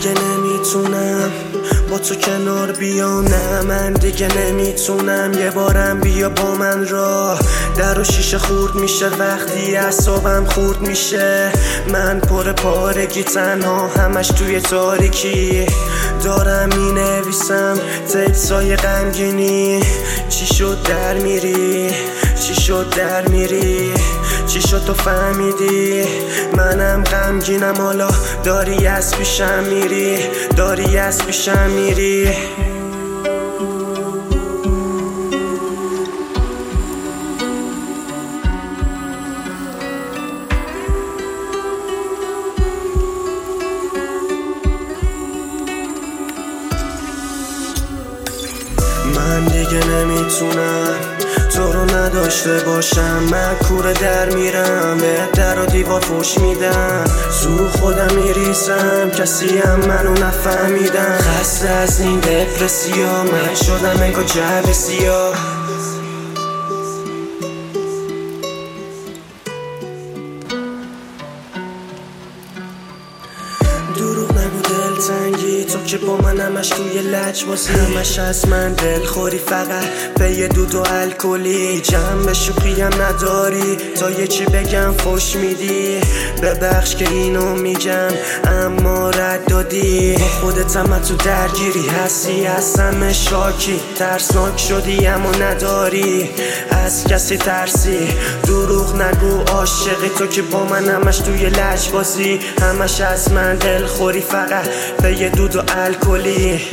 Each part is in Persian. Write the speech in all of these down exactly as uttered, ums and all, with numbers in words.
دیگه نمیتونم با تو کنار بیام، نه من دیگه نمیتونم. یه بارم بیا با من راه، در و شیشه خورد میشه وقتی اعصابم خورد میشه. من پر پارگی تنها همش توی تاریکی دارم می نویسم تکسای غمگینی. چی شد در میری، چی شد در میری، چی شد تو فهمیدی منم غمگینم، حالا داری از پیشم میری، داری از پیشم میری. من دیگه نمیتونم تو رو نداشته باشم، من کوره در میرم، به در و دیوار فوش میدم، تو خودم میریزم کسی هم منو نفهمیدم. خسته از این دپرسیا من شدم انگار جعبه سیاه. دروغ نگو دلتنگی، تو که با من همش توی لجبازی، همش از من دلخوری، فقط به یه دود و الکلی، جنب شوخی هم نداری، تا یه چی بگم فوش میدی. ببخش که اینو میگم اما رد دادی، با خودت هم تو درگیری هستی، از همه شاکی، ترسناک شدی اما نداری از کسی ترسی. دروغ نگو عاشقی، تو که با من همش توی لجبازی، همش از من دلخوری، فقط به یه دود و الکلی.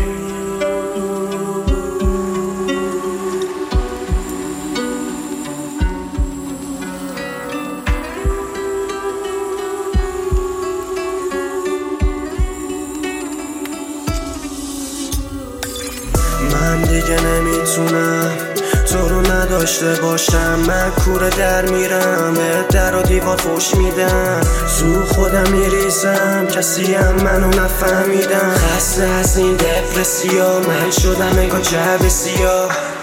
من دیگه نمیتونم تو رو نداشته باشم، من کوره در میرم، به در و دیوار فوش میدم، تو خودم میریزم کسی هم منو نفهمیدم. خسته از این دپرسیا من شدم انگار جعبه سیاه.